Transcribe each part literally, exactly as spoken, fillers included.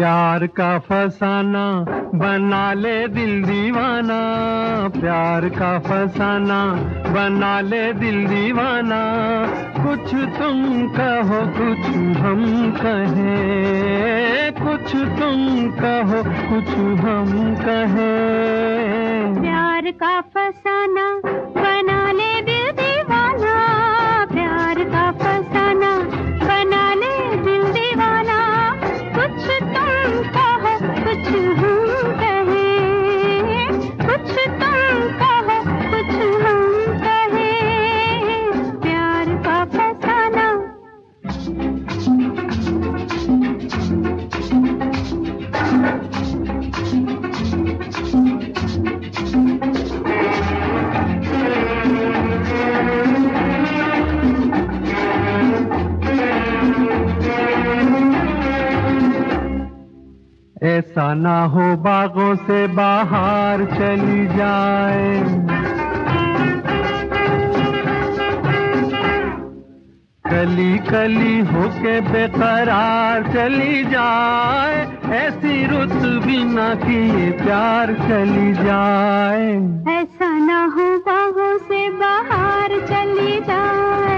प्यार का फसाना बना ले दिल दीवाना, प्यार का फसाना बना ले दिल दीवाना। कुछ तुम कहो कुछ हम कहें, कुछ तुम कहो कुछ हम कहें। प्यार का फसाना बना ले दिल दीवाना, प्यार का फसाना बना ले दिल दीवाना। कुछ तुम कहो कुछ हम कहें, कुछ तुम कहो कुछ हम कहें। प्यार का फसाना। ऐसा ना हो बागों से बाहर चली जाए, कली कली होके बेकरार चली जाए। ऐसी रुत बिना किए प्यार चली जाए। ऐसा ना हो बाहों से बाहर चली जाए,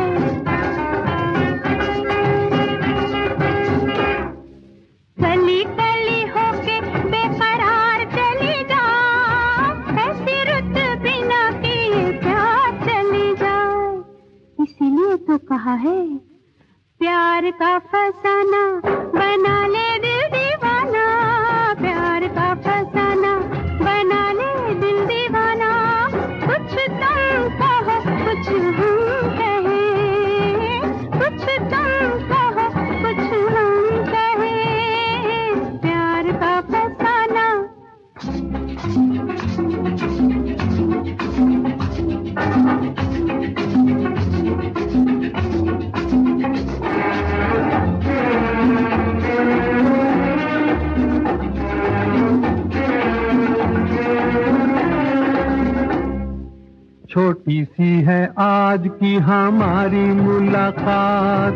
कली कली होके बेकरार चली जाए। ऐसी रुत बिना किए प्यार चली जाए। इसीलिए तो कहा है प्यार का फसाना बना ले दिल दीवाना, प्यार का फसाना बना ले दिल दीवाना। कुछ तुम कहो कुछ हम कहें, कुछ तुम कहो कुछ हम कहें। प्यार का फसाना। छोटी सी है आज की हमारी मुलाकात,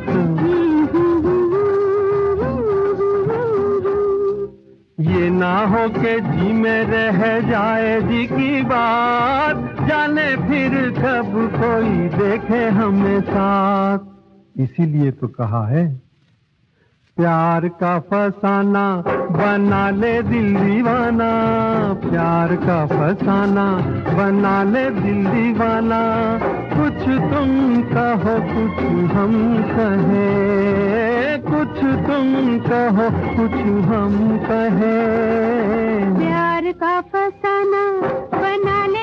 ये ना हो के जी में रह जाए जी की बात। जाने फिर कब कोई देखे हमें साथ। इसीलिए तो कहा है प्यार का फसाना बना ले दिल दीवाना, प्यार का फसाना बना ले दिल दीवाना। कुछ तुम कहो कुछ हम कहें, कुछ तुम कहो कुछ हम कहें। प्यार का फसाना बना ले